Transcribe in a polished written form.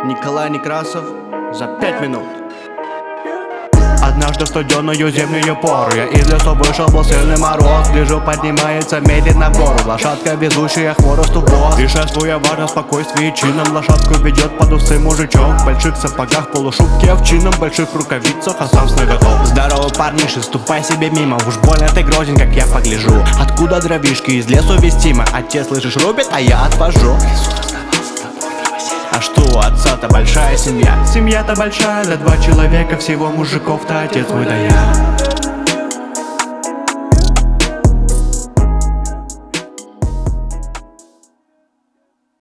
Николай Некрасов за 5 минут. Однажды в студеную зимнюю пору я из лесу вышел, был сильный мороз. Гляжу, поднимается медленно в гору лошадка, везущая хворосту воз. И шествуя важно спокойствие и чином, лошадку ведет под усы мужичок в больших сапогах, полушубке, овчинном, больших рукавицах, а сам снеготок. Здорово, парниша, ступай себе мимо, уж больно ты грозен, как я погляжу. Откуда дровишки из лесу вестимо? Отец, слышишь, рубит, а я отвожу. А что, у отца-то большая семья? Семья-то большая, за 2 человека всего, мужиков-то отец мой да я.